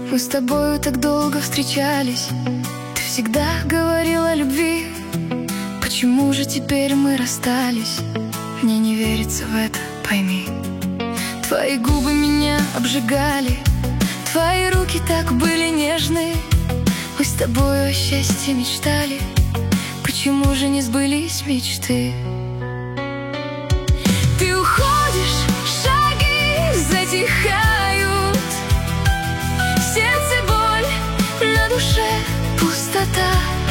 Мы с тобою так долго встречались. Ты всегда говорила о любви. Почему же теперь мы расстались? Мне не верится в это, пойми. Твои губы меня обжигали, твои руки так были нежны. Мы с тобою о счастье мечтали. Почему же не сбылись мечты? Ты уходишь, шаги затихают, в сердце боль, на душе пустота.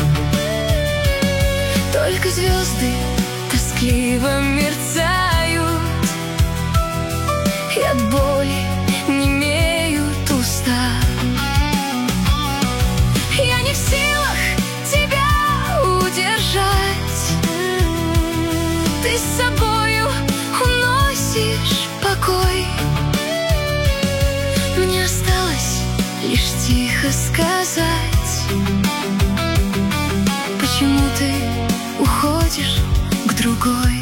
Только звезды тоскливо мерцают, и от боли немеют уста. Я не в силах тебя удержать, ты с собою уносишь покой. Мне осталось лишь тихо сказать: почему ты уходишь к другой?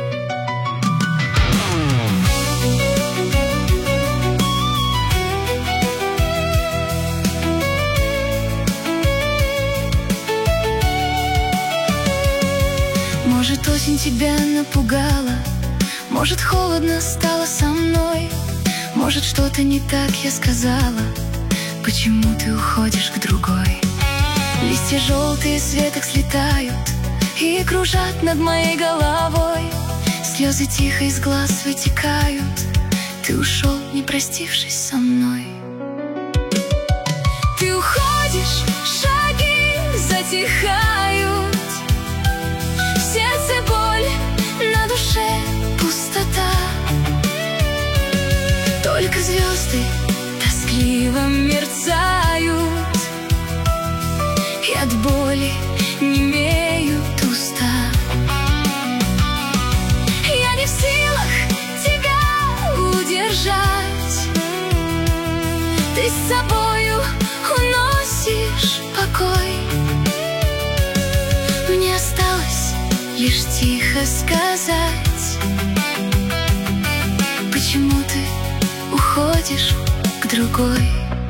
Может, осень тебя напугала, может, холодно стало со мной, может, что-то не так я сказала. Почему ты уходишь к другой? Листья желтые с веток слетают и кружат над моей головой. Слезы тихо из глаз вытекают. Ты ушел, не простившись со мной. Ты уходишь, шаги затихают, в сердце боль, на душе пустота. Только звезды тоскливо мерцают, и от боли немеют уста. Я не в силах тебя удержать, ты с собою уносишь покой. Мне осталось лишь тихо сказать: почему ты уходишь к другой?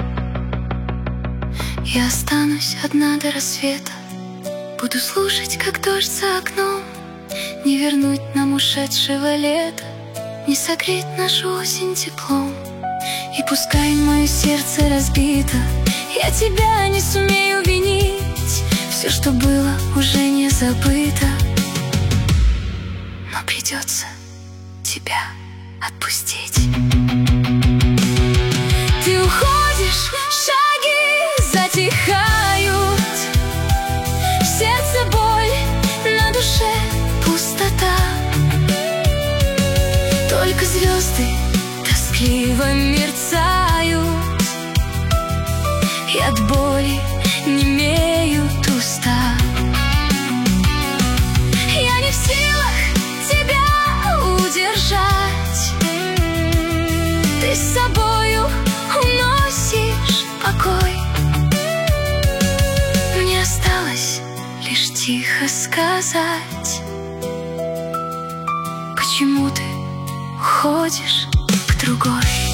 Я останусь одна до рассвета, буду слушать, как дождь за окном. Не вернуть нам ушедшего лета, не согреть нашу осень теплом. И пускай мое сердце разбито, я тебя не сумею винить. Все, что было, уже не забыто, но придется тебя отпустить. Ты уходишь, шаги затихают, в сердце боль, на душе пустота. Только звезды тоскливо мерцают, и от боли немеют уста. Я не в силах тебя удержать, ты с собою уносишь покой. Мне осталось лишь тихо сказать: почему ты уходишь к другой?